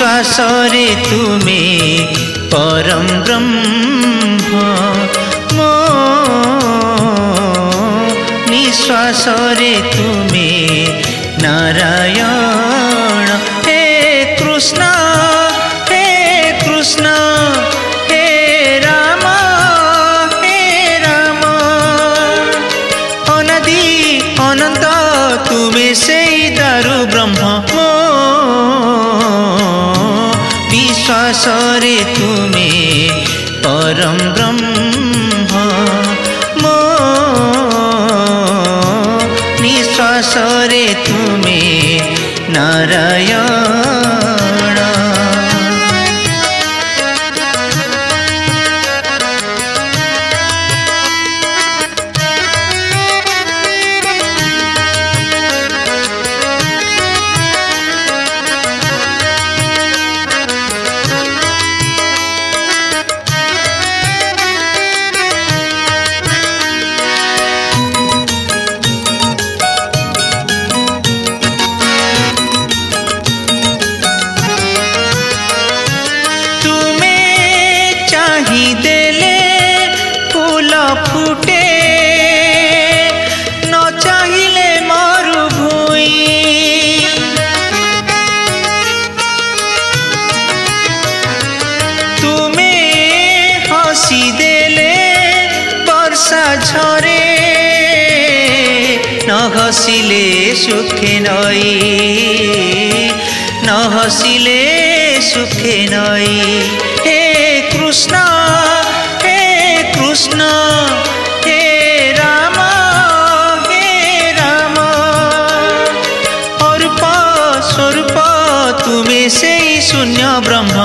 विश्वास रे तुमे परम ब्रह्म मो निश्वास रे तुमे नारायण हे कृष्ण हे कृष्ण हे राम अनादि अनंत तुमे से दारु ब्रह्म विश्वास रे तुमे परम ब्रह्म मो निश्वास रे तुमे नारायण देले फूल फुटे न चाहिए मरु भूई तुमे हसी देले वर्षा झरे न हसिले सुखे नई न हसिले सुखे नई हे कृष्ण हे राम अरूप स्वरूप तुमे से शून्य ब्रह्म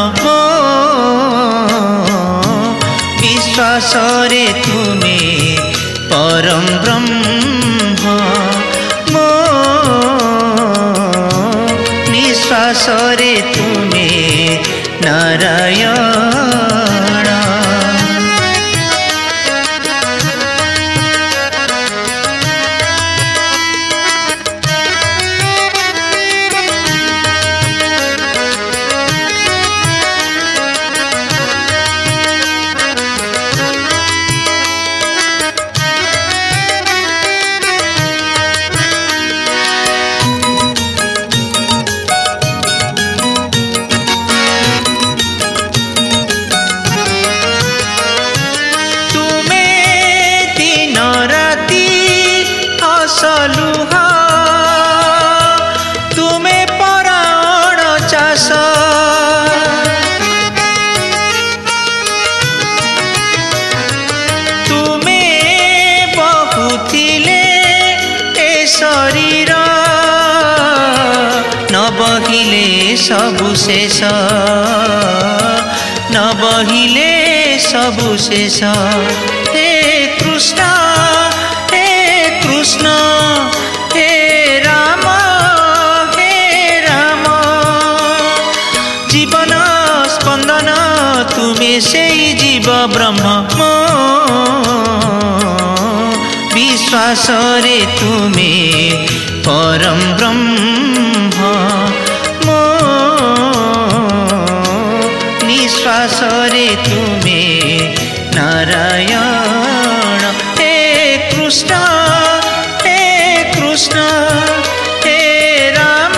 विश्वास रे तुमे परम ब्रह्म मो निश्वास रे तुमे नारायण सलुहा तुमे पराण चाष तुमे बहुथिले ए शरीर न बहिले सबु शेष न बहिले सबु शेष हे कृष्ण कृष्ण हे राम जीवन स्पंदन तुमे से जीव ब्रह्म विश्वास रे तुमे परम ब्रह्म मो निश्वास रे तुमे नारायण हे कृष्ण हे राम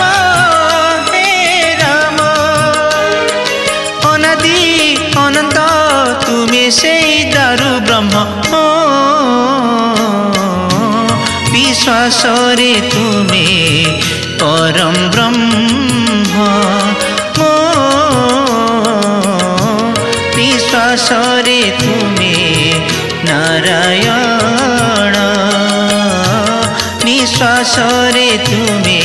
अनादि अनंत तुमे से दारु ब्रह्म विश्वास रे तुमे परम ब्रह्म मो विश्वास रे तुमे नारायण, निश्वास रे तुमे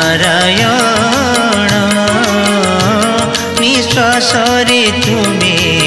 नारायण, निश्वास रे तुमे